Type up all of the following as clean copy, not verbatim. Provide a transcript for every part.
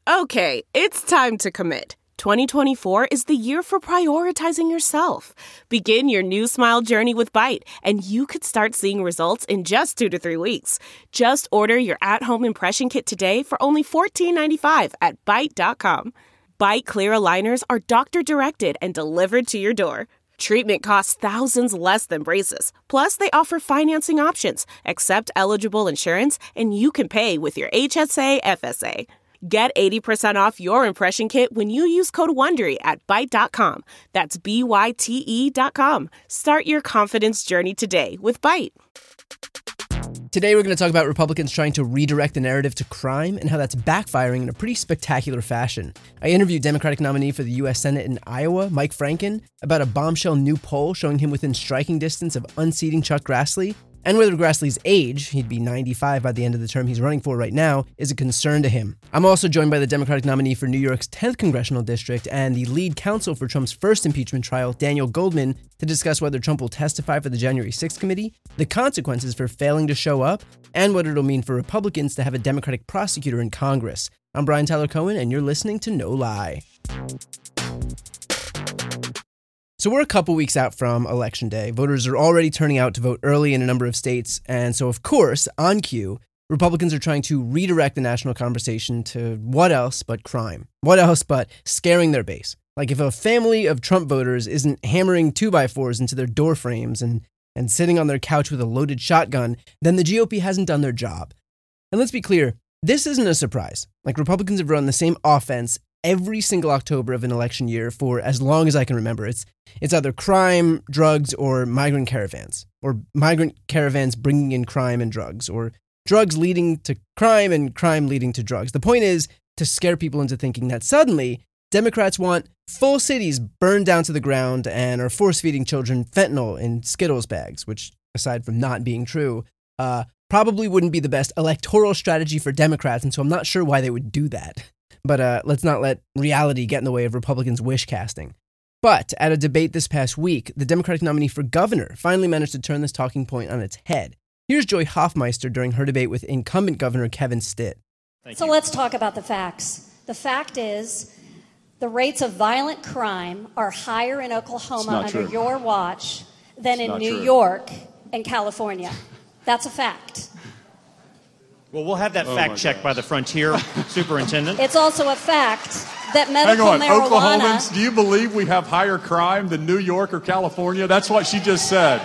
Okay, it's time to commit. 2024 is the year for prioritizing yourself. Begin your new smile journey with Byte, and you could start seeing results in just 2 to 3 weeks. Just order your at-home impression kit today for only $14.95 at Byte.com. Byte Clear aligners are doctor-directed and delivered to your door. Treatment costs thousands less than braces. Plus, they offer financing options, accept eligible insurance, and you can pay with your HSA, FSA. Get 80% off your impression kit when you use code WONDERY at Byte.com. That's BYTE.com. Start your confidence journey today with Byte. Today we're going to talk about Republicans trying to redirect the narrative to crime and how that's backfiring in a pretty spectacular fashion. I interviewed Democratic nominee for the U.S. Senate in Iowa, Mike Franken, about a bombshell new poll showing him within striking distance of unseating Chuck Grassley, and whether Grassley's age, he'd be 95 by the end of the term he's running for right now, is a concern to him. I'm also joined by the Democratic nominee for New York's 10th congressional district and the lead counsel for Trump's first impeachment trial, Daniel Goldman, to discuss whether Trump will testify for the January 6th committee, the consequences for failing to show up, and what it'll mean for Republicans to have a Democratic prosecutor in Congress. I'm Brian Tyler Cohen, and you're listening to No Lie. So we're a couple weeks out from Election Day. Voters are already turning out to vote early in a number of states. And so, of course, on cue, Republicans are trying to redirect the national conversation to what else but crime? What else but scaring their base? Like if a family of Trump voters isn't hammering 2x4s into their door frames and sitting on their couch with a loaded shotgun, then the GOP hasn't done their job. And let's be clear, this isn't a surprise. Like Republicans have run the same offense every single October of an election year for as long as I can remember. It's either crime, drugs, or migrant caravans, or migrant caravans bringing in crime and drugs, or drugs leading to crime and crime leading to drugs. The point is to scare people into thinking that suddenly Democrats want full cities burned down to the ground and are force-feeding children fentanyl in Skittles bags, which, aside from not being true, probably wouldn't be the best electoral strategy for Democrats, and so I'm not sure why they would do that. But let's not let reality get in the way of Republicans' wish casting. But at a debate this past week, the Democratic nominee for governor finally managed to turn this talking point on its head. Here's Joy Hoffmeister during her debate with incumbent Governor Kevin Stitt. So let's talk about the facts. The fact is the rates of violent crime are higher in Oklahoma under your watch than in New York and California. That's a fact. Well, we'll have that fact checked by the Frontier Superintendent. It's also a fact that medical marijuana... Oklahomans, do you believe we have higher crime than New York or California? That's what she just said.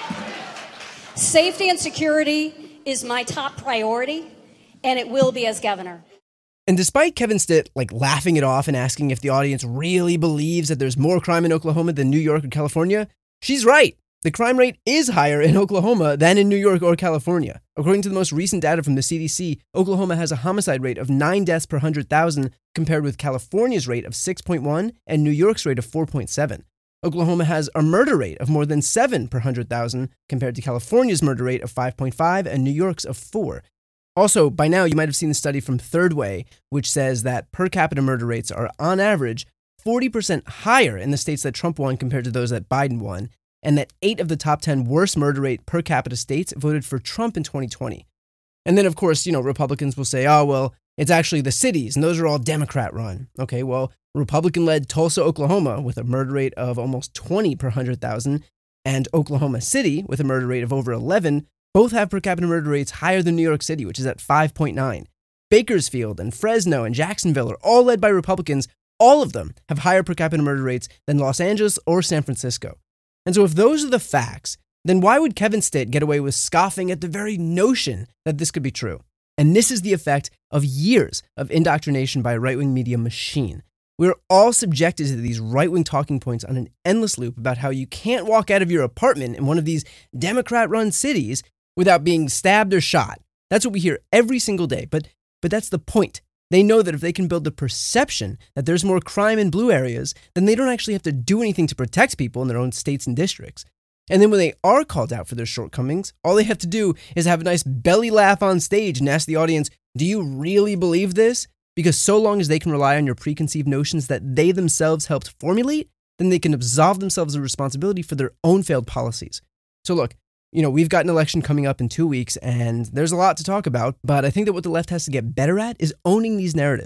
Safety and security is my top priority, and it will be as governor. And despite Kevin Stitt laughing it off and asking if the audience really believes that there's more crime in Oklahoma than New York or California, she's right. The crime rate is higher in Oklahoma than in New York or California. According to the most recent data from the CDC, Oklahoma has a homicide rate of 9 deaths per 100,000 compared with California's rate of 6.1 and New York's rate of 4.7. Oklahoma has a murder rate of more than 7 per 100,000 compared to California's murder rate of 5.5 and New York's of 4. Also, by now you might have seen the study from Third Way, which says that per capita murder rates are on average 40% higher in the states that Trump won compared to those that Biden won, and that 8 of the top 10 worst murder rate per capita states voted for Trump in 2020. And then, of course, Republicans will say, oh, well, it's actually the cities, and those are all Democrat-run. Okay, well, Republican-led Tulsa, Oklahoma, with a murder rate of almost 20 per 100,000, and Oklahoma City, with a murder rate of over 11, both have per capita murder rates higher than New York City, which is at 5.9. Bakersfield and Fresno and Jacksonville are all led by Republicans. All of them have higher per capita murder rates than Los Angeles or San Francisco. And so if those are the facts, then why would Kevin Stitt get away with scoffing at the very notion that this could be true? And this is the effect of years of indoctrination by a right-wing media machine. We're all subjected to these right-wing talking points on an endless loop about how you can't walk out of your apartment in one of these Democrat-run cities without being stabbed or shot. That's what we hear every single day. But that's the point. They know that if they can build the perception that there's more crime in blue areas, then they don't actually have to do anything to protect people in their own states and districts. And then when they are called out for their shortcomings, all they have to do is have a nice belly laugh on stage and ask the audience, do you really believe this? Because so long as they can rely on your preconceived notions that they themselves helped formulate, then they can absolve themselves of responsibility for their own failed policies. So look, we've got an election coming up in 2 weeks, and there's a lot to talk about, but I think that what the left has to get better at is owning these narratives.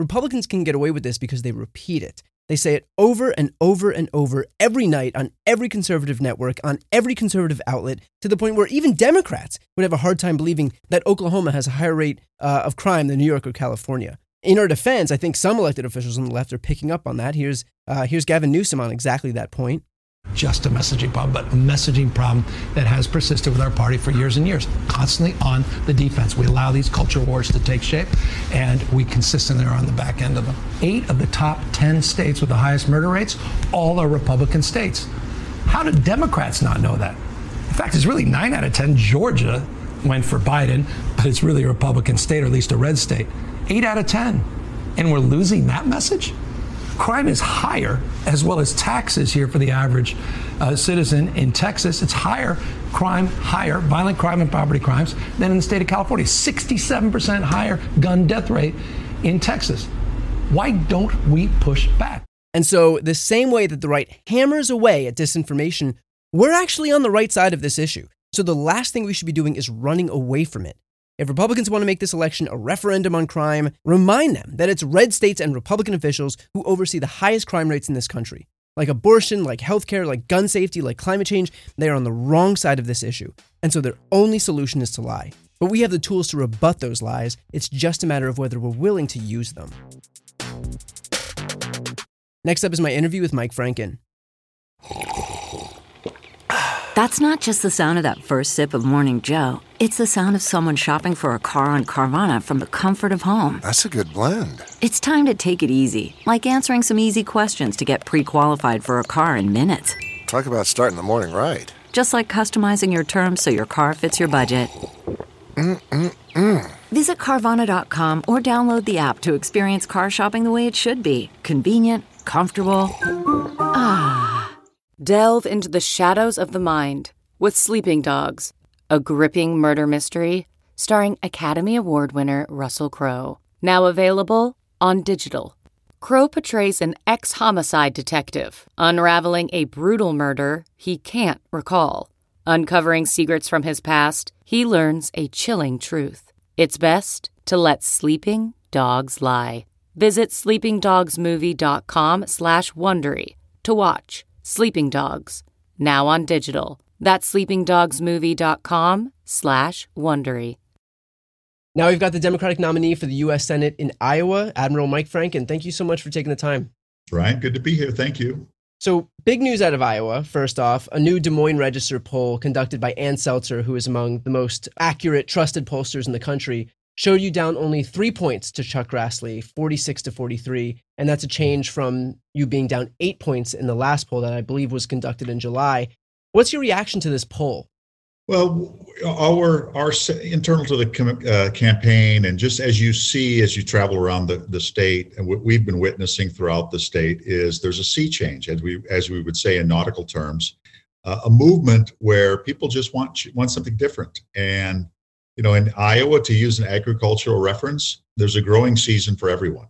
Republicans can get away with this because they repeat it. They say it over and over and over every night on every conservative network, on every conservative outlet, to the point where even Democrats would have a hard time believing that Oklahoma has a higher rate of crime than New York or California. In our defense, I think some elected officials on the left are picking up on that. Here's Gavin Newsom on exactly that point. Just a messaging problem, but a messaging problem that has persisted with our party for years and years, constantly on the defense. We allow these culture wars to take shape, and we consistently are on the back end of them. 8 of the top 10 states with the highest murder rates, all are Republican states. How did Democrats not know that? In fact, it's really 9 out of 10. Georgia went for Biden, but it's really a Republican state, or at least a red state. 8 out of 10. And we're losing that message? Crime is higher, as well as taxes here for the average citizen in Texas. It's higher, violent crime and property crimes than in the state of California. 67% higher gun death rate in Texas. Why don't we push back? And so the same way that the right hammers away at disinformation, we're actually on the right side of this issue. So the last thing we should be doing is running away from it. If Republicans want to make this election a referendum on crime, remind them that it's red states and Republican officials who oversee the highest crime rates in this country. Like abortion, like healthcare, like gun safety, like climate change, they are on the wrong side of this issue. And so their only solution is to lie. But we have the tools to rebut those lies. It's just a matter of whether we're willing to use them. Next up is my interview with Mike Franken. That's not just the sound of that first sip of Morning Joe. It's the sound of someone shopping for a car on Carvana from the comfort of home. That's a good blend. It's time to take it easy, like answering some easy questions to get pre-qualified for a car in minutes. Talk about starting the morning right. Just like customizing your terms so your car fits your budget. Visit Carvana.com or download the app to experience car shopping the way it should be. Convenient, comfortable. Delve into the shadows of the mind with Sleeping Dogs, a gripping murder mystery starring Academy Award winner Russell Crowe. Now available on digital. Crowe portrays an ex-homicide detective unraveling a brutal murder he can't recall. Uncovering secrets from his past, he learns a chilling truth. It's best to let sleeping dogs lie. Visit sleepingdogsmovie.com/Wondery to watch Sleeping Dogs, now on digital. That's sleepingdogsmovie.com/Wondery. Now we've got the Democratic nominee for the U.S. Senate in Iowa, Admiral Mike Franken. Thank you so much for taking the time. Ryan, good to be here. Thank you. So big news out of Iowa. First off, a new Des Moines Register poll conducted by Ann Seltzer, who is among the most accurate, trusted pollsters in the country, showed you down only 3 points to Chuck Grassley, 46-43. And that's a change from you being down 8 points in the last poll that I believe was conducted in July. What's your reaction to this poll? Well, our internal to the campaign, and just as you see as you travel around the state, and what we've been witnessing throughout the state, is there's a sea change, as we would say in nautical terms, a movement where people just want something different. And you know, in Iowa, to use an agricultural reference, there's a growing season for everyone,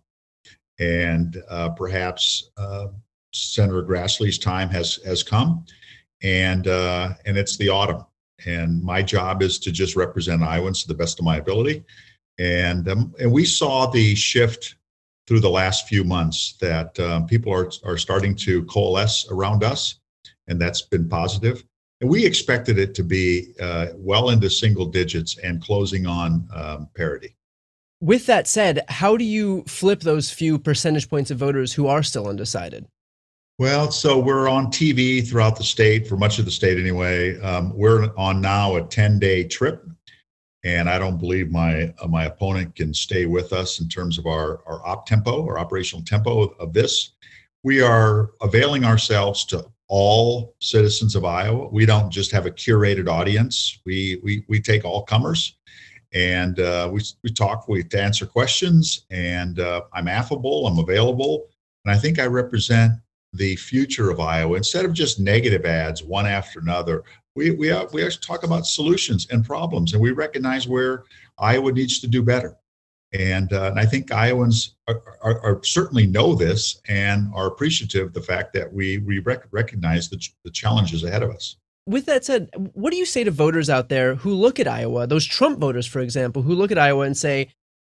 and perhaps Senator Grassley's time has come, and it's the autumn. And my job is to just represent Iowans to the best of my ability. And we saw the shift through the last few months that people are starting to coalesce around us, and that's been positive. And we expected it to be well into single digits and closing on parity. With that said, how do you flip those few percentage points of voters who are still undecided? Well, so we're on TV throughout the state, for much of the state anyway. We're on now a 10-day trip, and I don't believe my opponent can stay with us in terms of our operational tempo of this. We are availing ourselves to all citizens of Iowa. We don't just have a curated audience. We take all comers, and we talk, we answer questions, and I'm affable, I'm available, and I think I represent the future of Iowa. Instead of just negative ads one after another, we actually talk about solutions and problems, and we recognize where Iowa needs to do better. And I think Iowans are certainly know this and are appreciative of the fact that we recognize the challenges ahead of us. With that said, what do you say to voters out there who look at Iowa, those Trump voters, for example, who look at Iowa and say,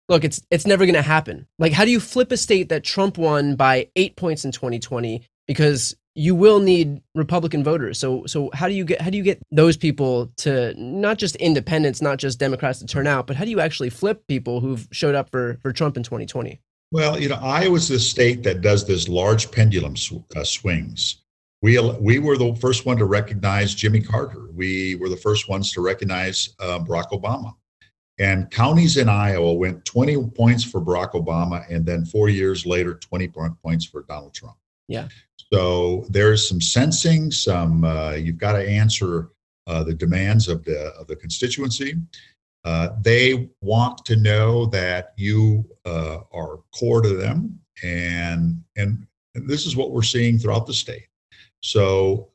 look, it's never going to happen. Like, how do you flip a state that Trump won by 8 points in 2020? Because you will need Republican voters. So how do you get those people to, not just independents, not just Democrats, to turn out, but how do you actually flip people who've showed up for Trump in 2020? Well, Iowa's the state that does this large pendulum swings. We were the first one to recognize Jimmy Carter. We were the first ones to recognize Barack Obama. And counties in Iowa went 20 points for Barack Obama, and then 4 years later, 20 points for Donald Trump. Yeah. So there's some sensing, you've got to answer the demands of the constituency. They want to know that you are core to them, and this is what we're seeing throughout the state. So,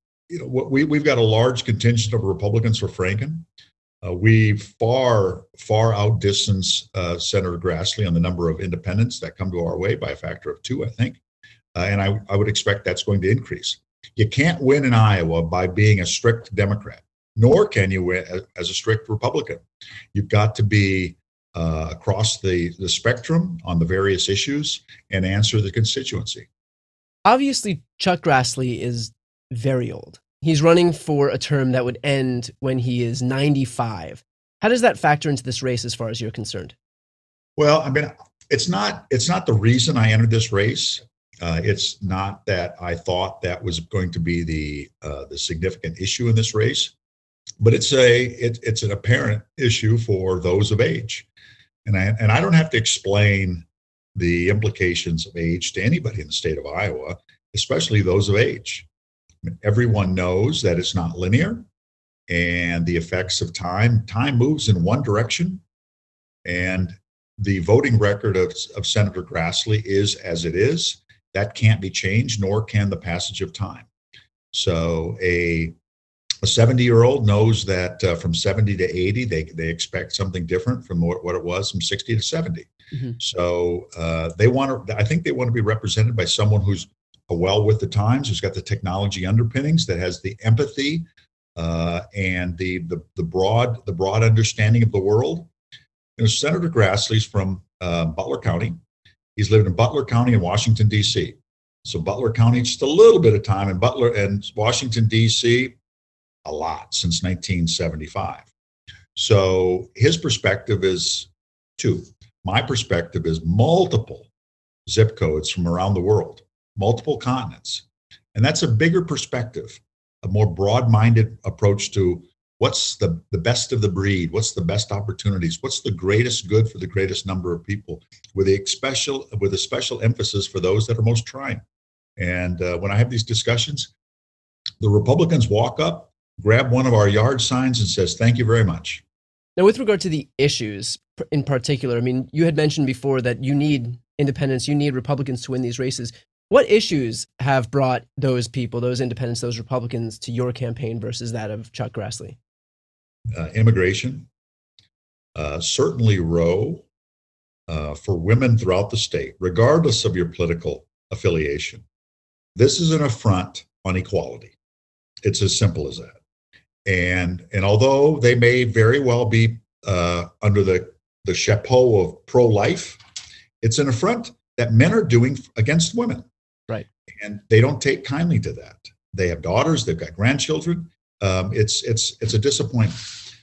we've got a large contingent of Republicans for Franken. We far outdistance Senator Grassley on the number of independents that come to our way by a factor of 2, I think. And I would expect that's going to increase. You can't win in Iowa by being a strict Democrat, nor can you win as a strict Republican. You've got to be across the spectrum on the various issues and answer the constituency. Obviously, Chuck Grassley is very old. He's running for a term that would end when he is 95. How does that factor into this race as far as you're concerned? Well, I mean, it's not the reason I entered this race. It's not that I thought that was going to be the significant issue in this race, but it's an apparent issue for those of age, and I don't have to explain the implications of age to anybody in the state of Iowa, especially those of age. I mean, everyone knows that it's not linear, and the effects of time moves in one direction, and the voting record of Senator Grassley is as it is. That can't be changed, nor can the passage of time. So a 70-year-old knows that from 70 to 80, they expect something different from what it was from 60 to 70. Mm-hmm. So I think they want to be represented by someone who's well with the times, who's got the technology underpinnings, that has the empathy and the broad understanding of the world. Senator Grassley's from Butler County. He's lived in Butler County and Washington, D.C. So Butler County, just a little bit of time in Butler, and Washington, D.C., a lot since 1975. So his perspective is 2. My perspective is multiple zip codes from around the world, multiple continents. And that's a bigger perspective, a more broad-minded approach to what's the best of the breed, what's the best opportunities, what's the greatest good for the greatest number of people, with a special emphasis for those that are most trying. And when I have these discussions, the Republicans walk up, grab one of our yard signs and says, "Thank you very much." Now, with regard to the issues in particular, I mean, you had mentioned before that you need independents, you need Republicans to win these races. What issues have brought those people, those independents, those Republicans to your campaign versus that of Chuck Grassley? Immigration, certainly Roe, for women throughout the state, regardless of your political affiliation. This is an affront on equality. It's as simple as that. And although they may very well be under the chapeau of pro-life, it's an affront that men are doing against women. Right. And they don't take kindly to that. They have daughters, they've got grandchildren. It's a disappointment.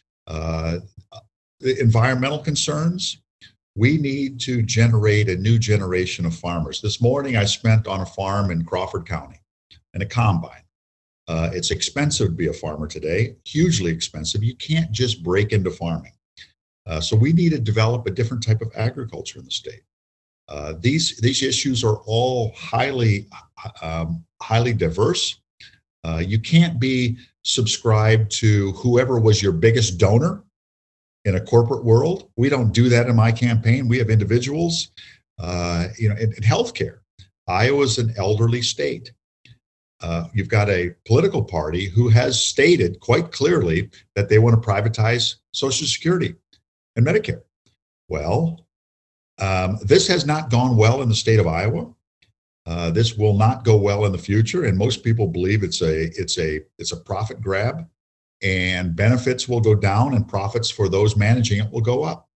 The environmental concerns, we need to generate a new generation of farmers. This morning I spent on a farm in Crawford County in a combine. It's expensive to be a farmer today, hugely expensive. You can't just break into farming. So we need to develop a different type of agriculture in the state. These issues are all highly diverse. You can't be subscribed to whoever was your biggest donor in a corporate world. We don't do that in my campaign. We have individuals, in healthcare. Iowa's an elderly state. You've got a political party who has stated quite clearly that they want to privatize Social Security and Medicare. Well, this has not gone well in the state of Iowa. This will not go well in the future, and most people believe it's a profit grab, and benefits will go down, and profits for those managing it will go up.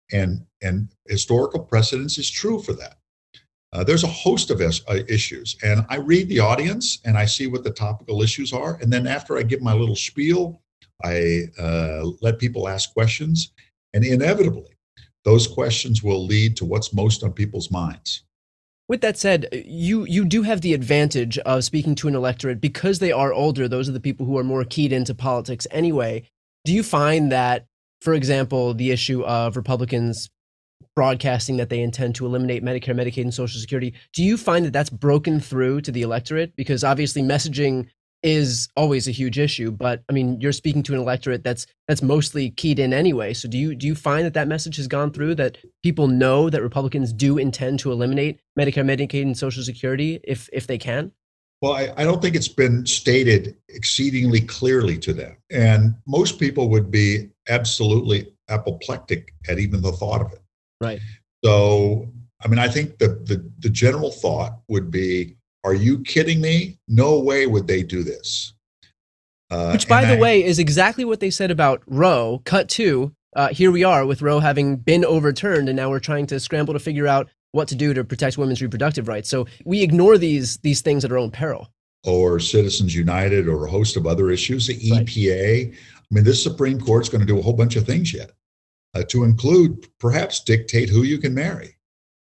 and historical precedence is true for that. There's a host of issues, and I read the audience and I see what the topical issues are, and then after I give my little spiel, I let people ask questions, and inevitably, those questions will lead to what's most on people's minds. With that said, you do have the advantage of speaking to an electorate because they are older. Those are the people who are more keyed into politics anyway. Do you find that, for example, the issue of Republicans broadcasting that they intend to eliminate Medicare, Medicaid, and Social Security, do you find that that's broken through to the electorate? Because obviously messaging is always a huge issue, but I mean, you're speaking to an electorate that's mostly keyed in anyway. So do you find that message has gone through, that people know that Republicans do intend to eliminate Medicare, Medicaid, and Social Security if they can? Well, I don't think it's been stated exceedingly clearly to them. And most people would be absolutely apoplectic at even the thought of it. Right. So, I mean, I think the general thought would be, are you kidding me? No way would they do this. Which, by the way, is exactly what they said about Roe. Cut to, here we are with Roe having been overturned, and now we're trying to scramble to figure out what to do to protect women's reproductive rights. So we ignore these things at our own peril. Or Citizens United or a host of other issues, the EPA. Right. I mean, this Supreme Court's going to do a whole bunch of things yet, to include perhaps dictate who you can marry.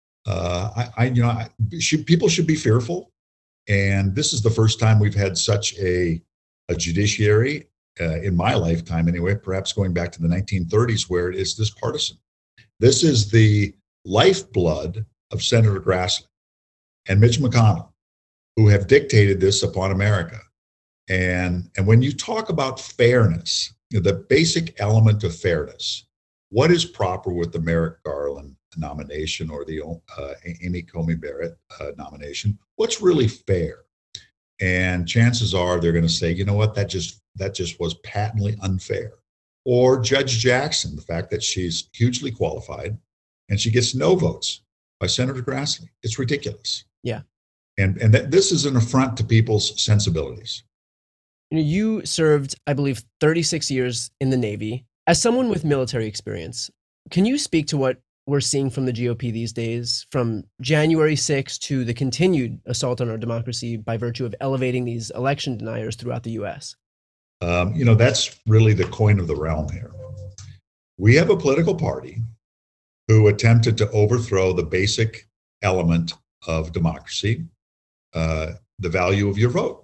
People should be fearful. And this is the first time we've had such a judiciary in my lifetime anyway, perhaps going back to the 1930s, where it is this partisan. This is the lifeblood of Senator Grassley and Mitch McConnell, who have dictated this upon America. And when you talk about fairness, the basic element of fairness, what is proper with the Merrick Garland nomination or the Amy Coney Barrett nomination? What's really fair? And chances are they're going to say, you know what, that just was patently unfair. Or Judge Jackson, the fact that she's hugely qualified and she gets no votes by Senator Grassley. It's ridiculous. Yeah. And this is an affront to people's sensibilities. You served, I believe, 36 years in the Navy. As someone with military experience, can you speak to what we're seeing from the GOP these days, from January 6th to the continued assault on our democracy by virtue of elevating these election deniers throughout the U.S.? That's really the coin of the realm here. We have a political party who attempted to overthrow the basic element of democracy, the value of your vote.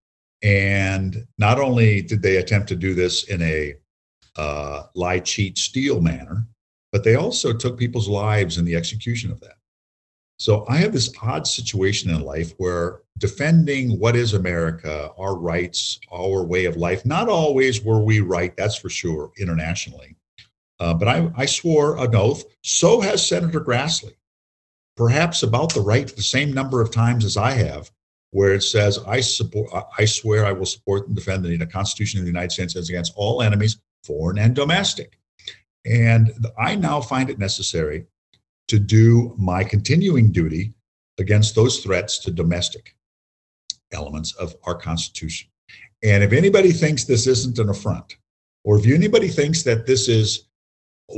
And not only did they attempt to do this in a lie, cheat, steal manner, but they also took people's lives in the execution of that. So I have this odd situation in life where defending what is America, our rights, our way of life, not always were we right, that's for sure, internationally. But I swore an oath, so has Senator Grassley, perhaps about the same number of times as I have, where it says, I swear I will support and defend the Constitution of the United States against all enemies, foreign and domestic. And I now find it necessary to do my continuing duty against those threats to domestic elements of our Constitution. And if anybody thinks this isn't an affront, or if anybody thinks that this is a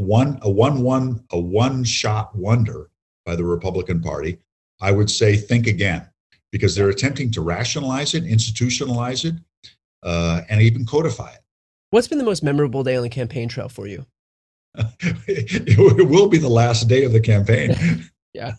one-shot wonder by the Republican Party, I would say think again, because they're attempting to rationalize it, institutionalize it, and even codify it. What's been the most memorable day on the campaign trail for you? It will be the last day of the campaign. Yeah.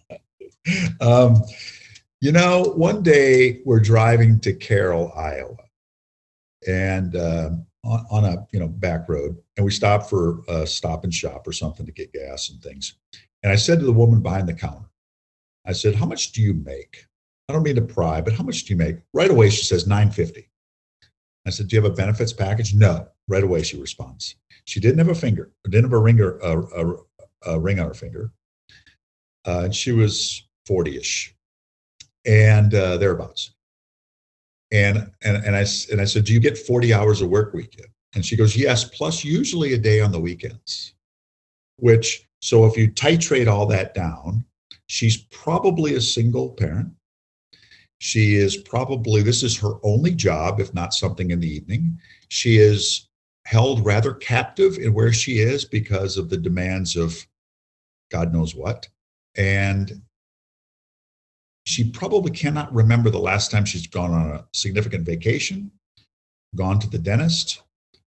One day we're driving to Carroll, Iowa, and on a back road, and we stopped for a Stop and Shop or something to get gas and things. And I said to the woman behind the counter, I said, "How much do you make?" I don't mean to pry, but how much do you make? Right away, she says $9.50. I said, "Do you have a benefits package?" "No." Right away, she responds. She didn't have a ring on her finger. And she was 40-ish and thereabouts. And I said, "Do you get 40 hours of work week?" And she goes, "Yes, plus usually a day on the weekends." So if you titrate all that down, she's probably a single parent. She is probably, this is her only job, if not something in the evening. She is held rather captive in where she is because of the demands of God knows what. And she probably cannot remember the last time she's gone on a significant vacation, gone to the dentist,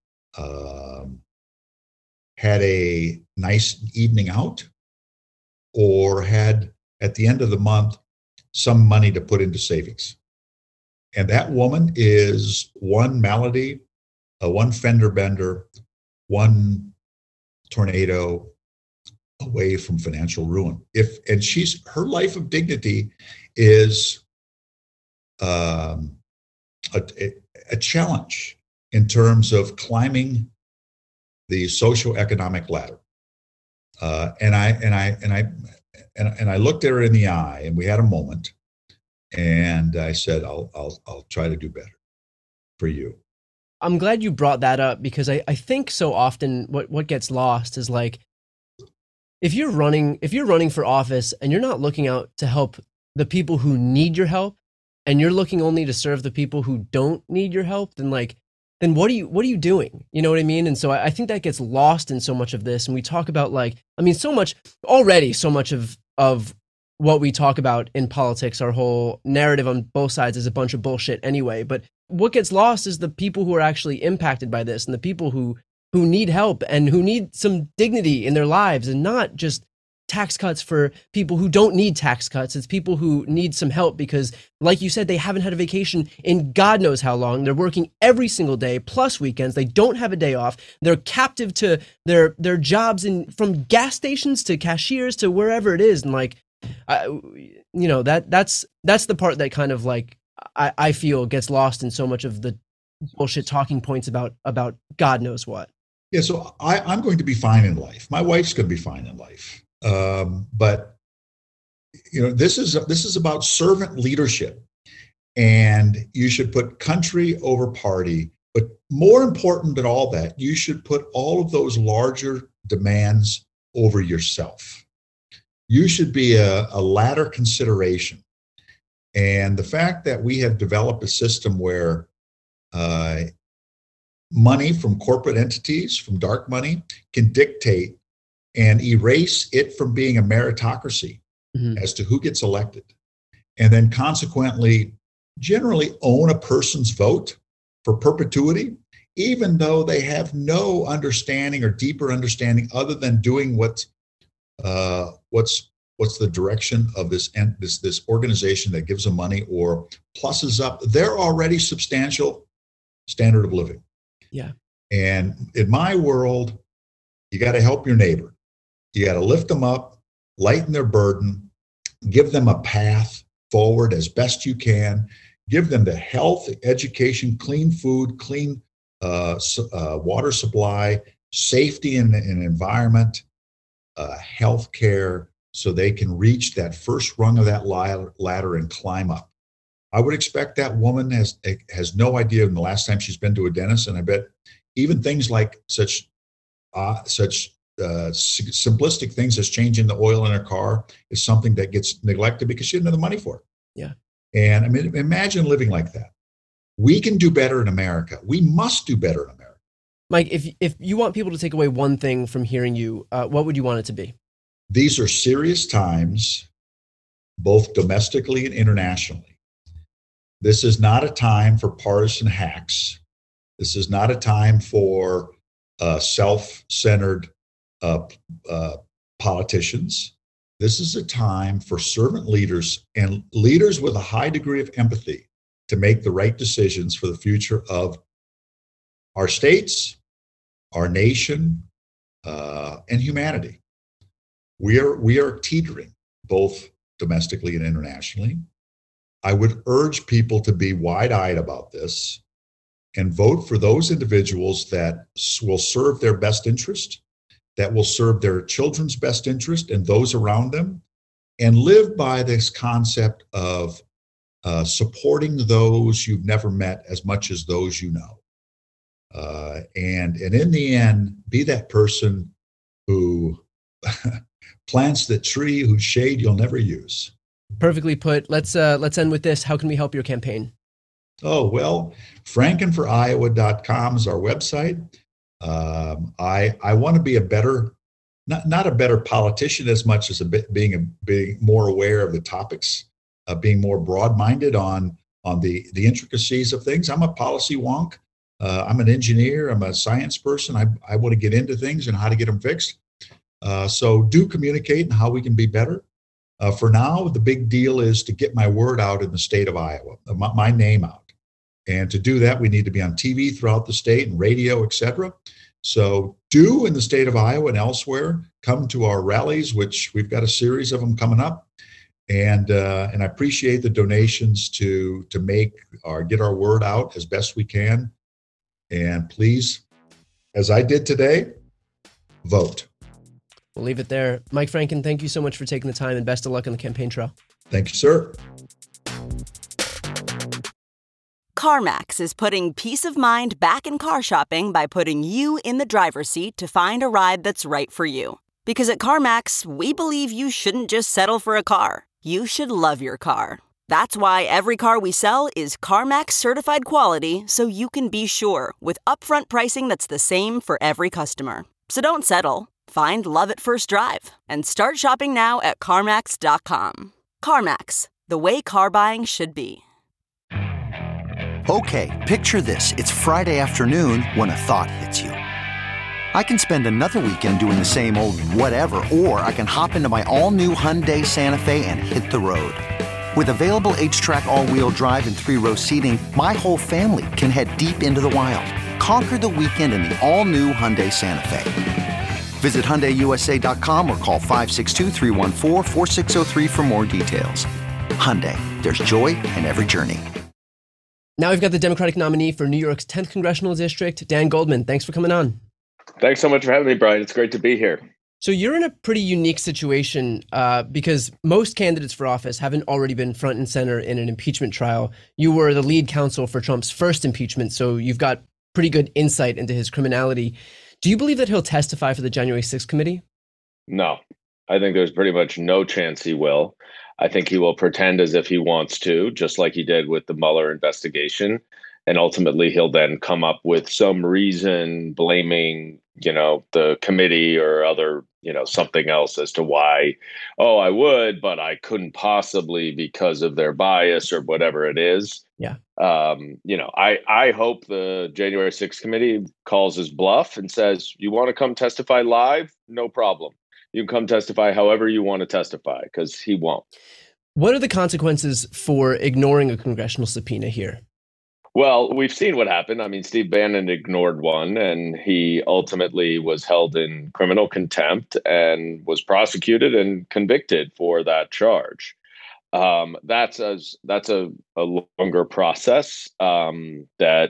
had a nice evening out, or had at the end of the month some money to put into savings. And that woman is one malady, one fender bender, one tornado away from financial ruin. And her life of dignity is a challenge in terms of climbing the socioeconomic ladder. And I looked at her in the eye, and we had a moment, and I said, I'll try to do better for you. I'm glad you brought that up, because I think so often what gets lost is like, if you're running for office and you're not looking out to help the people who need your help, and you're looking only to serve the people who don't need your help, then what are you doing? You know what I mean? And so I think that gets lost in so much of this. And we talk about so much of what we talk about in politics, our whole narrative on both sides is a bunch of bullshit anyway. But what gets lost is the people who are actually impacted by this, and the people who need help and who need some dignity in their lives, and not just tax cuts for people who don't need tax cuts. It's people who need some help because, like you said, they haven't had a vacation in God knows how long. They're working every single day, plus weekends. They don't have a day off. They're captive to their jobs, from gas stations to cashiers to wherever it is. And that's the part that kind of I feel gets lost in so much of the bullshit talking points about God knows what. Yeah, so I'm going to be fine in life. My wife's going to be fine in life. But this is about servant leadership, and you should put country over party. But more important than all that, you should put all of those larger demands over yourself. You should be a ladder consideration. And the fact that we have developed a system where money from corporate entities, from dark money, can dictate and erase it from being a meritocracy as to who gets elected, and then consequently generally own a person's vote for perpetuity, even though they have no understanding or deeper understanding other than doing what's the direction of this organization that gives them money or pluses up their already substantial standard of living. Yeah. And in my world, you got to help your neighbor. You got to lift them up, lighten their burden, give them a path forward as best you can, give them the health, education, clean food, clean water supply, safety in an environment, health care, so they can reach that first rung of that ladder and climb up. I would expect that woman has no idea in the last time she's been to a dentist, and I bet even things like such simplistic things as changing the oil in her car is something that gets neglected because she didn't have the money for it. Yeah. And I mean, imagine living like that. We can do better in America. We must do better in America. Mike, if you want people to take away one thing from hearing you, what would you want it to be? These are serious times, both domestically and internationally. This is not a time for partisan hacks. This is not a time for self-centered politicians. This is a time for servant leaders and leaders with a high degree of empathy to make the right decisions for the future of our states, our nation, and humanity. We are teetering, both domestically and internationally. I would urge people to be wide-eyed about this and vote for those individuals that will serve their best interest, that will serve their children's best interest and those around them, and live by this concept of supporting those you've never met as much as those you know. And in the end, be that person who plants the tree whose shade you'll never use. Perfectly put. Let's end with this. How can we help your campaign? Oh, well, frankenforiowa.com is our website. I want to be a better not a better politician as much as being more aware of the topics, being more broad-minded on the intricacies of things. I'm a policy wonk. I'm an engineer. I'm a science person. I want to get into things and how to get them fixed. So do communicate and how we can be better. For now, the big deal is to get my word out in the state of Iowa, my name out. And to do that, we need to be on TV throughout the state and radio, et cetera. So do in the state of Iowa and elsewhere, come to our rallies, which we've got a series of them coming up. And I appreciate the donations to get our word out as best we can. And please, as I did today, vote. We'll leave it there. Mike Franken, thank you so much for taking the time and best of luck on the campaign trail. Thank you, sir. CarMax is putting peace of mind back in car shopping by putting you in the driver's seat to find a ride that's right for you. Because at CarMax, we believe you shouldn't just settle for a car. You should love your car. That's why every car we sell is CarMax certified quality, so you can be sure with upfront pricing that's the same for every customer. So don't settle. Find love at first drive and start shopping now at CarMax.com. CarMax, the way car buying should be. Okay, picture this. It's Friday afternoon when a thought hits you. I can spend another weekend doing the same old whatever, or I can hop into my all-new Hyundai Santa Fe and hit the road. With available H-Track all-wheel drive and 3-row seating, my whole family can head deep into the wild. Conquer the weekend in the all-new Hyundai Santa Fe. Visit HyundaiUSA.com or call 562-314-4603 for more details. Hyundai, there's joy in every journey. Now we've got the Democratic nominee for New York's 10th Congressional District, Dan Goldman. Thanks for coming on. Thanks so much for having me, Brian. It's great to be here. So you're in a pretty unique situation because most candidates for office haven't already been front and center in an impeachment trial. You were the lead counsel for Trump's first impeachment, so you've got pretty good insight into his criminality. Do you believe that he'll testify for the January 6th committee? No, I think there's pretty much no chance he will. I think he will pretend as if he wants to, just like he did with the Mueller investigation. And ultimately, he'll then come up with some reason blaming, the committee or other, something else as to why, I would, but I couldn't possibly because of their bias or whatever it is. Yeah. I hope the January 6th committee calls his bluff and says, you want to come testify live? No problem. You can come testify however you want to testify, because he won't. What are the consequences for ignoring a congressional subpoena here? Well, we've seen what happened. I mean, Steve Bannon ignored one, and he ultimately was held in criminal contempt and was prosecuted and convicted for that charge. That's a longer process that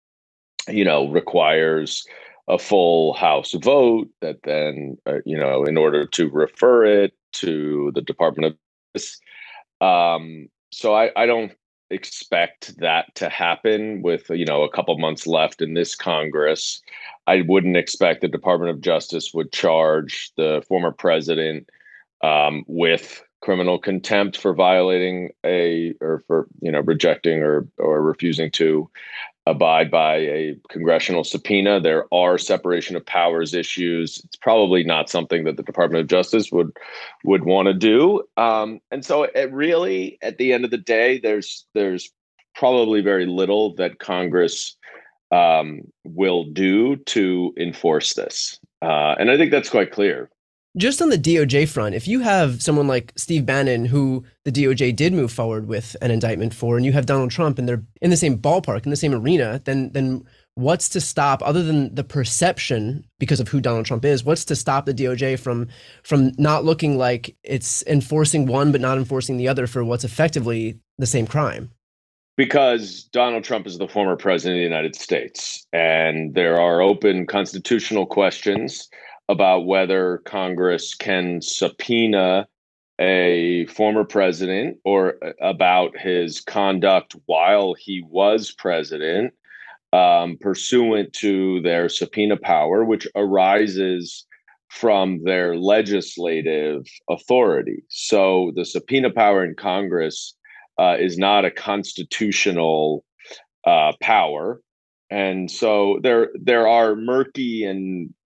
requires a full House vote that then in order to refer it to the Department of Justice. So I don't expect that to happen with a couple months left in this Congress. I wouldn't expect the Department of Justice would charge the former president with criminal contempt for violating rejecting or refusing to abide by a congressional subpoena. There are separation of powers issues. It's probably not something that the Department of Justice would want to do. And so it really, at the end of the day, there's probably very little that Congress will do to enforce this. And I think that's quite clear. Just on the DOJ front, if you have someone like Steve Bannon, who the DOJ did move forward with an indictment for, and you have Donald Trump, and they're in the same ballpark, in the same arena, then what's to stop, other than the perception because of who Donald Trump is, what's to stop the DOJ from not looking like it's enforcing one but not enforcing the other for what's effectively the same crime? Because Donald Trump is the former president of the United States, and there are open constitutional questions about whether Congress can subpoena a former president or about his conduct while he was president, pursuant to their subpoena power, which arises from their legislative authority. So the subpoena power in Congress is not a constitutional power. And so there are murky and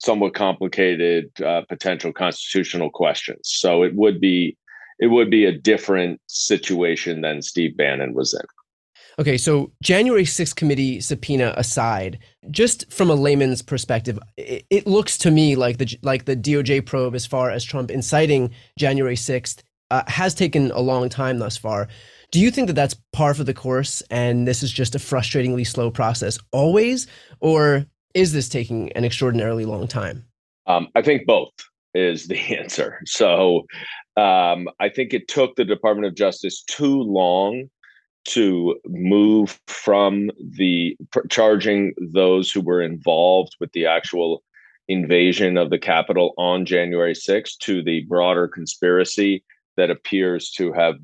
somewhat complicated potential constitutional questions. So it would be a different situation than Steve Bannon was in. Okay, so January 6th committee subpoena aside, just from a layman's perspective, it looks to me like the DOJ probe as far as Trump inciting January 6th has taken a long time thus far. Do you think that that's par for the course and this is just a frustratingly slow process always, or is this taking an extraordinarily long time? I think both is the answer. So I think it took the Department of Justice too long to move from the charging those who were involved with the actual invasion of the Capitol on January 6th to the broader conspiracy that appears to have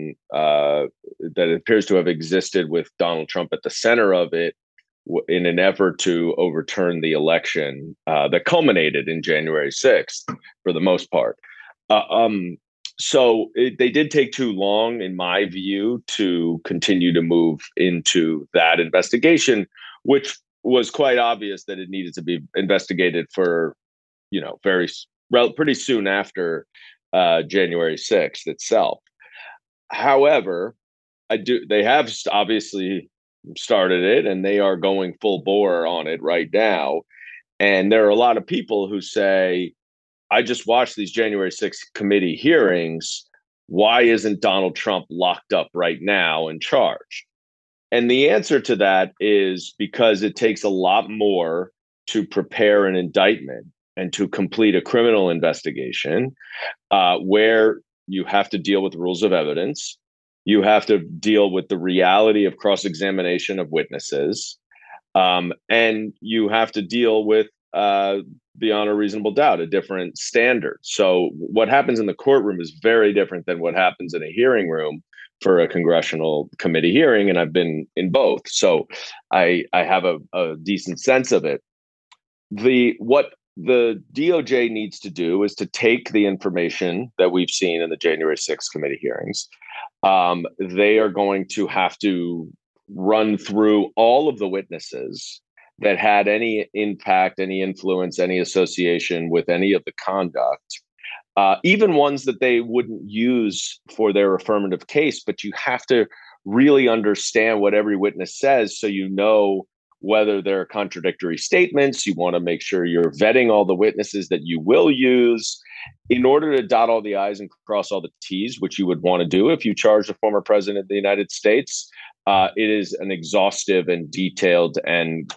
existed with Donald Trump at the center of it in an effort to overturn the election that culminated in January 6th for the most part. So they did take too long, in my view, to continue to move into that investigation, which was quite obvious that it needed to be investigated for, pretty soon after January 6th itself. However, they have obviously started it, and they are going full bore on it right now. And there are a lot of people who say, I just watched these January 6th committee hearings. Why isn't Donald Trump locked up right now and charged? And the answer to that is because it takes a lot more to prepare an indictment and to complete a criminal investigation where you have to deal with rules of evidence. You have to deal with the reality of cross-examination of witnesses. And you have to deal with beyond a reasonable doubt, a different standard. So what happens in the courtroom is very different than what happens in a hearing room for a congressional committee hearing. And I've been in both. So I have a decent sense of it. What the DOJ needs to do is to take the information that we've seen in the January 6th committee hearings. They are going to have to run through all of the witnesses that had any impact, any influence, any association with any of the conduct, even ones that they wouldn't use for their affirmative case. But you have to really understand what every witness says so you know whether there are contradictory statements. You want to make sure you're vetting all the witnesses that you will use in order to dot all the I's and cross all the T's, which you would want to do if you charge a former president of the United States. It is an exhaustive and detailed and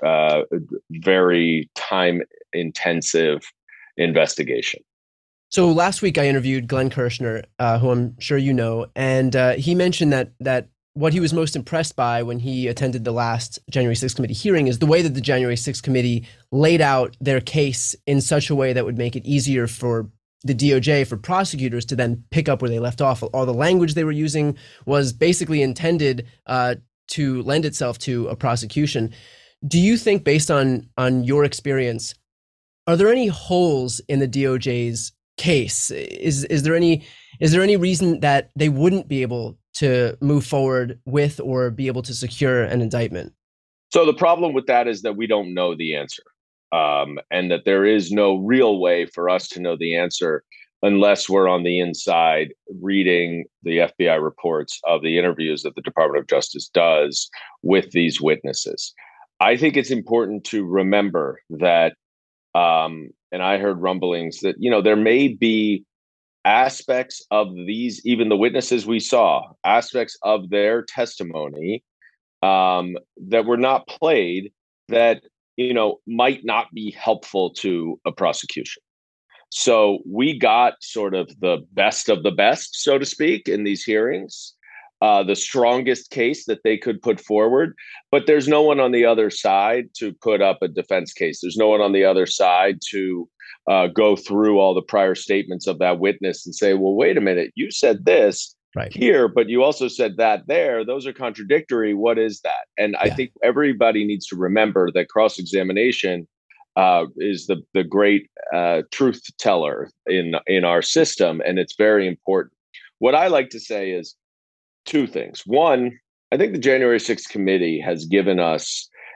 very time-intensive investigation. So last week I interviewed Glenn Kirshner, who I'm sure you know, and he mentioned that what he was most impressed by when he attended the last January 6th committee hearing is the way that the January 6th committee laid out their case in such a way that would make it easier for the DOJ, for prosecutors to then pick up where they left off. All the language they were using was basically intended to lend itself to a prosecution. Do you think, based on your experience, are there any holes in the DOJ's case? Is there any reason that they wouldn't be able to move forward with or be able to secure an indictment? So the problem with that is that we don't know the answer. And that there is no real way for us to know the answer unless we're on the inside reading the FBI reports of the interviews that the Department of Justice does with these witnesses. I think it's important to remember that, and I heard rumblings that, there may be aspects of these, even the witnesses we saw, aspects of their testimony that were not played that might not be helpful to a prosecution. So we got sort of the best, so to speak, in these hearings, the strongest case that they could put forward. But there's no one on the other side to put up a defense case. There's no one on the other side to go through all the prior statements of that witness and say, well, wait a minute, you said this here, but you also said that there. Those are contradictory. What is that? And I think everybody needs to remember that cross-examination is the great truth teller in our system, and it's very important. What I like to say is two things. One, I think the January 6th committee has given us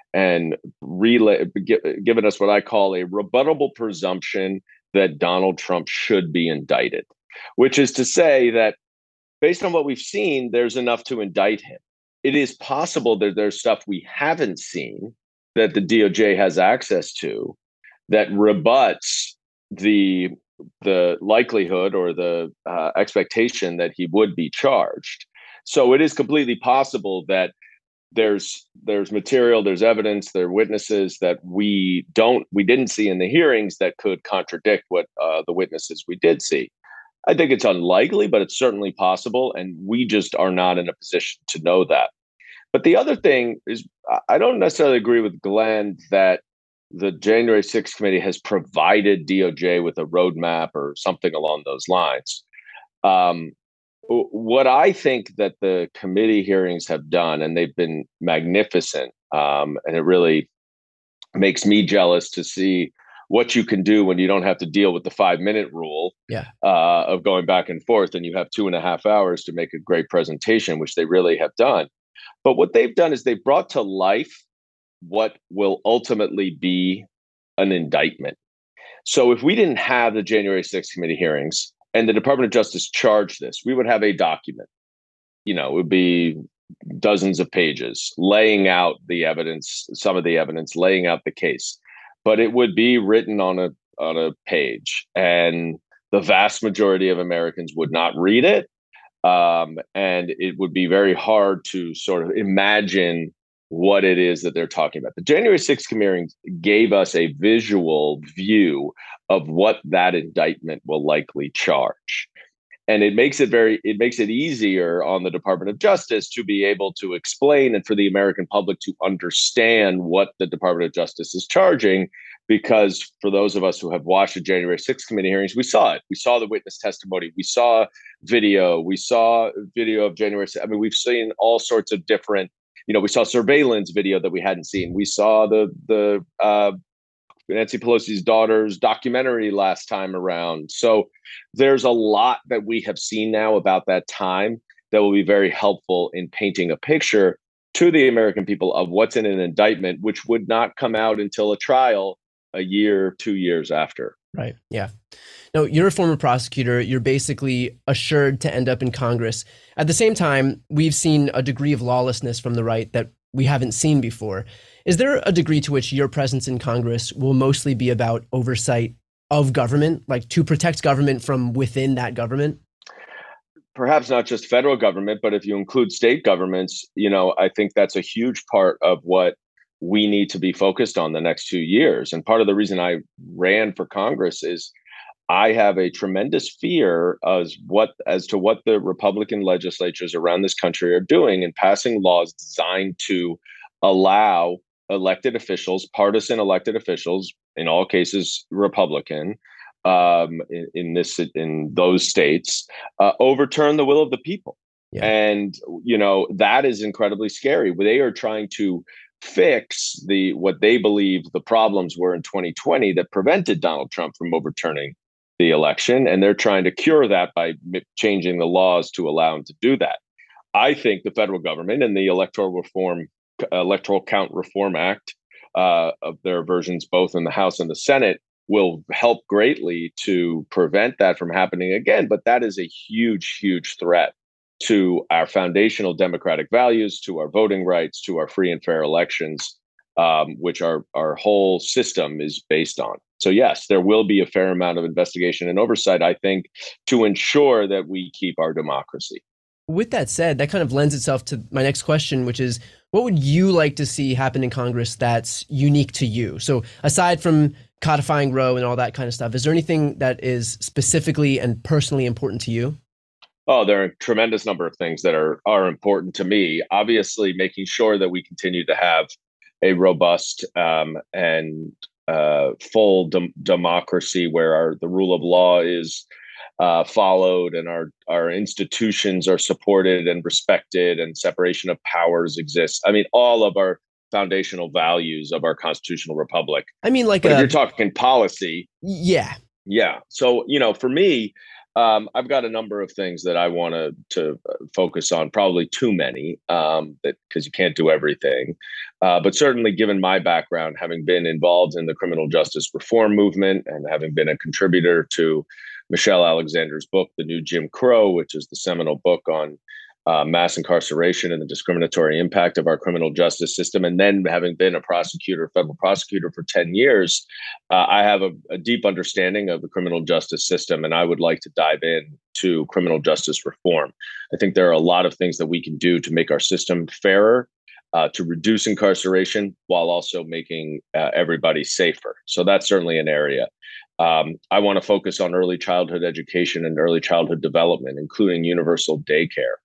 and given us what I call a rebuttable presumption that Donald Trump should be indicted, which is to say that based on what we've seen, there's enough to indict him. It is possible that there's stuff we haven't seen that the DOJ has access to that rebuts the likelihood or the expectation that he would be charged. So it is completely possible that there's material, there's evidence, there are witnesses that we didn't see in the hearings that could contradict what the witnesses we did see. I think it's unlikely, but it's certainly possible, and we just are not in a position to know that. But the other thing is, I don't necessarily agree with Glenn that the January 6th committee has provided DOJ with a roadmap or something along those lines. What I think that the committee hearings have done, and they've been magnificent, and it really makes me jealous to see what you can do when you don't have to deal with the 5-minute rule of going back and forth, and you have 2.5 hours to make a great presentation, which they really have done. But what they've done is they've brought to life what will ultimately be an indictment. So if we didn't have the January 6th committee hearings and the Department of Justice charged this, we would have a document. It would be dozens of pages laying out the evidence, some of the evidence, laying out the case. But it would be written on a page, and the vast majority of Americans would not read it. And it would be very hard to sort of imagine what it is that they're talking about. The January 6th committee gave us a visual view of what that indictment will likely charge. And it makes it easier on the Department of Justice to be able to explain and for the American public to understand what the Department of Justice is charging. Because for those of us who have watched the January 6th committee hearings, we saw it. We saw the witness testimony. We saw video. We saw video of January 6th. I mean, we've seen all sorts of different, we saw surveillance video that we hadn't seen. We saw the Nancy Pelosi's daughter's documentary last time around. So there's a lot that we have seen now about that time that will be very helpful in painting a picture to the American people of what's in an indictment, which would not come out until a trial a year, 2 years after. Right. Yeah. No, you're a former prosecutor. You're basically assured to end up in Congress. At the same time, we've seen a degree of lawlessness from the right that we haven't seen before. Is there a degree to which your presence in Congress will mostly be about oversight of government, like to protect government from within that government? Perhaps not just federal government, but if you include state governments, I think that's a huge part of what we need to be focused on the next 2 years. And part of the reason I ran for Congress is I have a tremendous fear as to what the Republican legislatures around this country are doing in passing laws designed to allow elected officials, partisan elected officials, in all cases Republican, in those states, overturn the will of the people. Yeah. And that is incredibly scary. They are trying to fix what they believe the problems were in 2020 that prevented Donald Trump from overturning the election, and they're trying to cure that by changing the laws to allow him to do that. I think the federal government and the Electoral Count Reform Act, of their versions both in the House and the Senate, will help greatly to prevent that from happening again. But that is a huge, huge threat to our foundational democratic values, to our voting rights, to our free and fair elections, which our whole system is based on. So yes, there will be a fair amount of investigation and oversight, I think, to ensure that we keep our democracy. With that said, that kind of lends itself to my next question, which is, what would you like to see happen in Congress that's unique to you? So aside from codifying Roe and all that kind of stuff, is there anything that is specifically and personally important to you? Oh, there are a tremendous number of things that are important to me. Obviously, making sure that we continue to have a robust and full democracy where the rule of law is followed and our institutions are supported and respected and separation of powers exists. I mean, all of our foundational values of our constitutional republic. I mean, if you're talking policy. Yeah. Yeah. So, for me, I've got a number of things that I want to focus on, probably too many, because you can't do everything. But certainly, given my background, having been involved in the criminal justice reform movement and having been a contributor to Michelle Alexander's book, The New Jim Crow, which is the seminal book on mass incarceration and the discriminatory impact of our criminal justice system. And then having been a federal prosecutor for 10 years, I have a deep understanding of the criminal justice system, and I would like to dive in to criminal justice reform. I think there are a lot of things that we can do to make our system fairer, to reduce incarceration while also making everybody safer. So that's certainly an area. I want to focus on early childhood education and early childhood development, including universal daycare.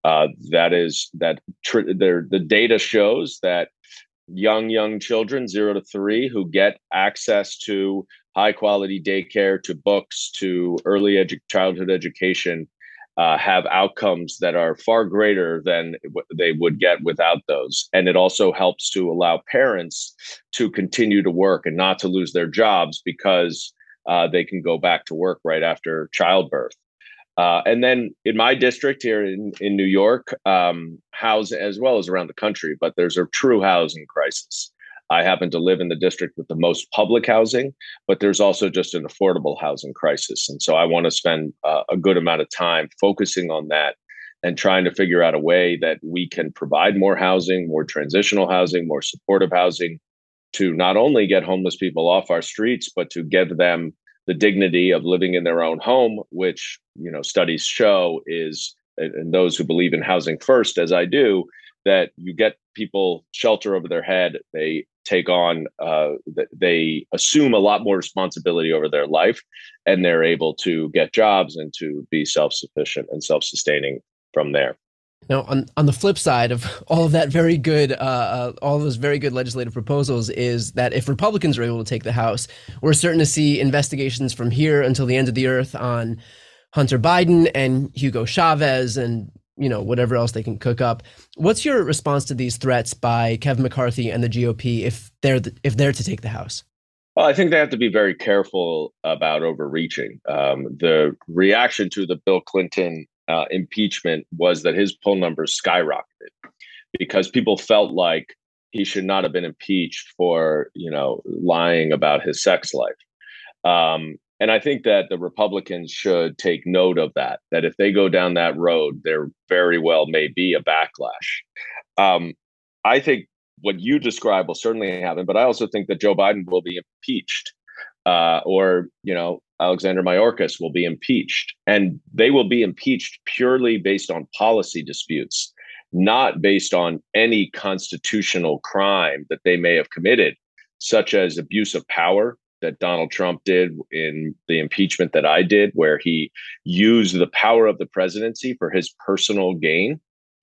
The data shows that young children, 0 to 3, who get access to high quality daycare, to books, to early childhood education, have outcomes that are far greater than they would get without those. And it also helps to allow parents to continue to work and not to lose their jobs because they can go back to work right after childbirth. And then in my district here in New York, housing, as well as around the country, but there's a true housing crisis. I happen to live in the district with the most public housing, but there's also just an affordable housing crisis. And so I want to spend a good amount of time focusing on that and trying to figure out a way that we can provide more housing, more transitional housing, more supportive housing, to not only get homeless people off our streets, but to give them the dignity of living in their own home, which, studies show is, and those who believe in housing first, as I do, that you get people shelter over their head, they take on, they assume a lot more responsibility over their life, and they're able to get jobs and to be self-sufficient and self-sustaining from there. Now, on the flip side of all of that very good, all of those very good legislative proposals, is that if Republicans are able to take the House, we're starting to see investigations from here until the end of the earth on Hunter Biden and Hugo Chavez and whatever else they can cook up. What's your response to these threats by Kevin McCarthy and the GOP if they're to take the House? Well, I think they have to be very careful about overreaching. The reaction to the Bill Clinton impeachment was that his poll numbers skyrocketed because people felt like he should not have been impeached for, lying about his sex life. And I think that the Republicans should take note of that if they go down that road, there very well may be a backlash. I think what you describe will certainly happen, but I also think that Joe Biden will be impeached, or Alexander Mayorkas will be impeached, and they will be impeached purely based on policy disputes, not based on any constitutional crime that they may have committed, such as abuse of power that Donald Trump did in the impeachment that I did, where he used the power of the presidency for his personal gain,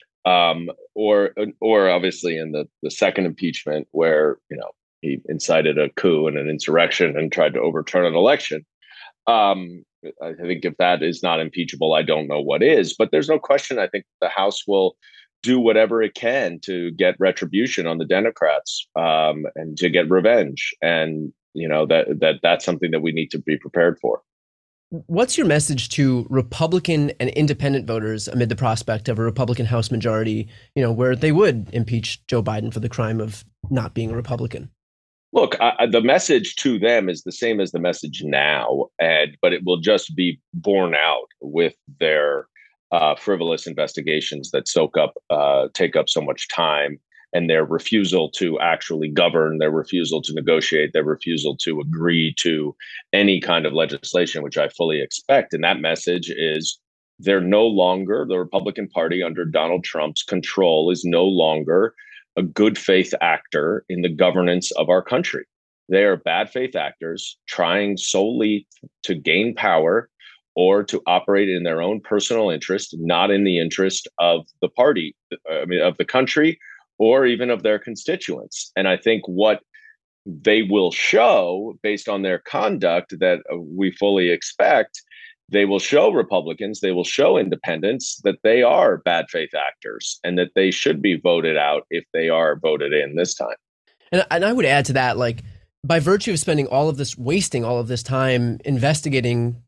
or obviously in the second impeachment where he incited a coup and an insurrection and tried to overturn an election. I think if that is not impeachable, I don't know what is. But there's no question. I think the House will do whatever it can to get retribution on the Democrats, and to get revenge. And that's something that we need to be prepared for. What's your message to Republican and independent voters amid the prospect of a Republican House majority, where they would impeach Joe Biden for the crime of not being a Republican? Look, the message to them is the same as the message now, but it will just be borne out with their frivolous investigations that take up so much time, and their refusal to actually govern, their refusal to negotiate, their refusal to agree to any kind of legislation, which I fully expect. And that message is they're no longer, the Republican Party under Donald Trump's control is no longer a good faith actor in the governance of our country. They are bad faith actors trying solely to gain power or to operate in their own personal interest, not in the interest of the party, of the country, or even of their constituents. And I think what they will show based on their conduct that we fully expect, they will show Republicans, they will show independents that they are bad faith actors and that they should be voted out if they are voted in this time. And I would add to that, by virtue of wasting all of this time investigating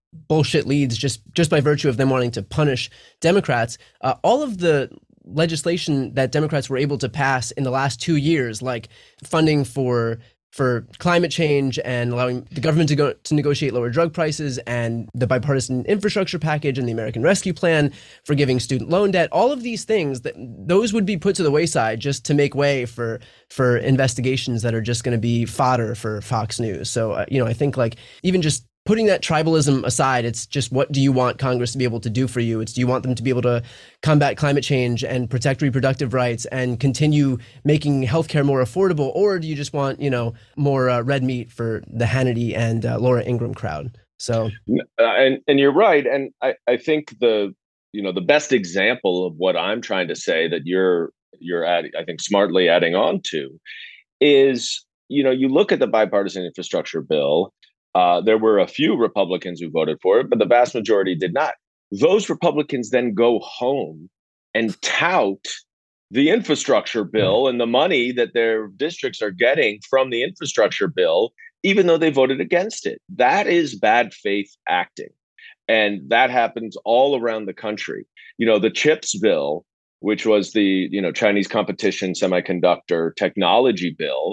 bullshit leads just by virtue of them wanting to punish Democrats. All of the legislation that Democrats were able to pass in the last 2 years, like funding for climate change and allowing the government to negotiate lower drug prices, and the bipartisan infrastructure package and the American Rescue Plan, forgiving student loan debt, all of these things, those would be put to the wayside just to make way for investigations that are just going to be fodder for Fox News. So, I think like even just putting that tribalism aside, it's just, what do you want Congress to be able to do for you? It's, do you want them to be able to combat climate change and protect reproductive rights and continue making healthcare more affordable? Or do you just want, more red meat for the Hannity and Laura Ingraham crowd? So, and you're right. And I think the best example of what I'm trying to say that you're adding, I think smartly adding on to, is, you look at the bipartisan infrastructure bill. There were a few Republicans who voted for it, but the vast majority did not. Those Republicans then go home and tout the infrastructure bill and the money that their districts are getting from the infrastructure bill, even though they voted against it. That is bad faith acting. And that happens all around the country. The CHIPS bill, which was the Chinese competition semiconductor technology bill,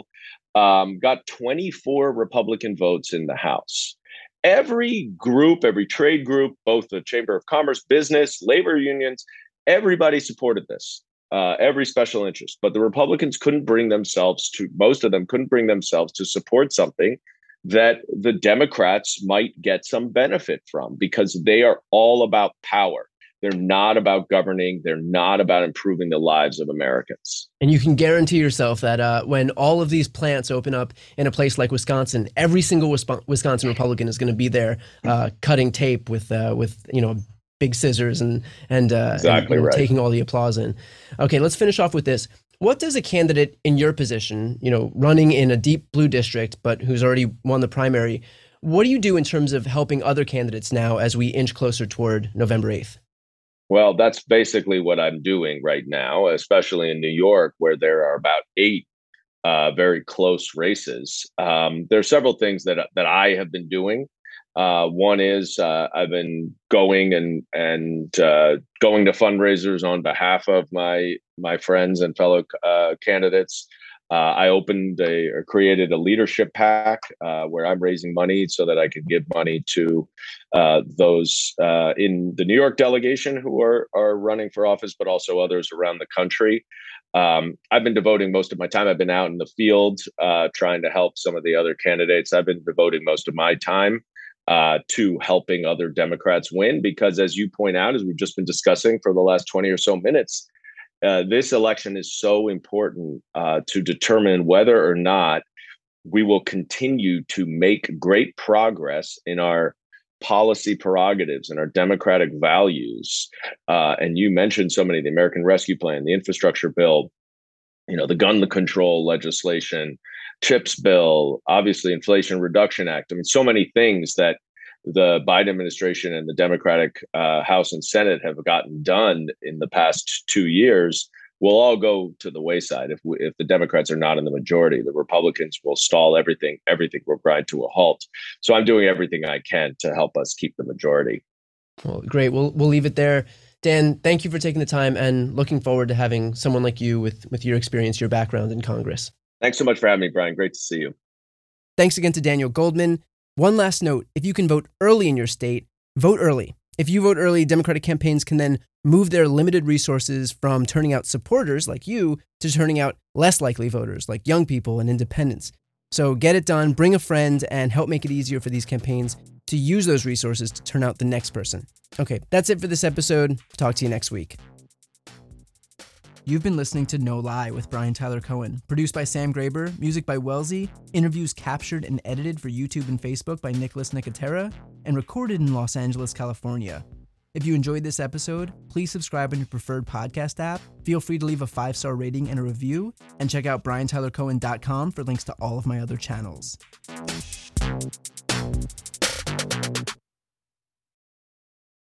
got 24 Republican votes in the House. Every group, every trade group, both the Chamber of Commerce, business, labor unions, everybody supported this, every special interest. But the Republicans most of them couldn't bring themselves to support something that the Democrats might get some benefit from, because they are all about power. They're not about governing. They're not about improving the lives of Americans. And you can guarantee yourself that when all of these plants open up in a place like Wisconsin, every single Wisconsin Republican is going to be there cutting tape with big scissors and exactly right, taking all the applause in. Okay, let's finish off with this. What does a candidate in your position, running in a deep blue district, but who's already won the primary, what do you do in terms of helping other candidates now as we inch closer toward November 8th? Well, that's basically what I'm doing right now, especially in New York, where there are about 8 very close races. There are several things that I have been doing. One is I've been going and going to fundraisers on behalf of my friends and fellow candidates. I created a leadership PAC where I'm raising money so that I can give money to those in the New York delegation who are running for office, but also others around the country. I've been devoting most of my time. I've been out in the field trying to help some of the other candidates. I've been devoting most of my time to helping other Democrats win, because as you point out, as we've just been discussing for the last 20 or so minutes, this election is so important to determine whether or not we will continue to make great progress in our policy prerogatives and our democratic values. And you mentioned so many: the American Rescue Plan, the infrastructure bill, the gun control legislation, CHIPS bill, obviously Inflation Reduction Act. I mean, so many things that the Biden administration and the Democratic House and Senate have gotten done in the past 2 years will all go to the wayside if the Democrats are not in the majority. The Republicans will stall everything. Everything will grind to a halt. So I'm doing everything I can to help us keep the majority. Well, great. We'll leave it there. Dan, thank you for taking the time, and looking forward to having someone like you with your experience, your background in Congress. Thanks so much for having me, Brian. Great to see you. Thanks again to Daniel Goldman. One last note: if you can vote early in your state, vote early. If you vote early, Democratic campaigns can then move their limited resources from turning out supporters like you to turning out less likely voters like young people and independents. So get it done, bring a friend, and help make it easier for these campaigns to use those resources to turn out the next person. Okay, that's it for this episode. Talk to you next week. You've been listening to No Lie with Brian Tyler Cohen, produced by Sam Graber, music by Wellesley, interviews captured and edited for YouTube and Facebook by Nicholas Nicotera, and recorded in Los Angeles, California. If you enjoyed this episode, please subscribe on your preferred podcast app, feel free to leave a 5-star rating and a review, and check out BrianTylerCohen.com for links to all of my other channels.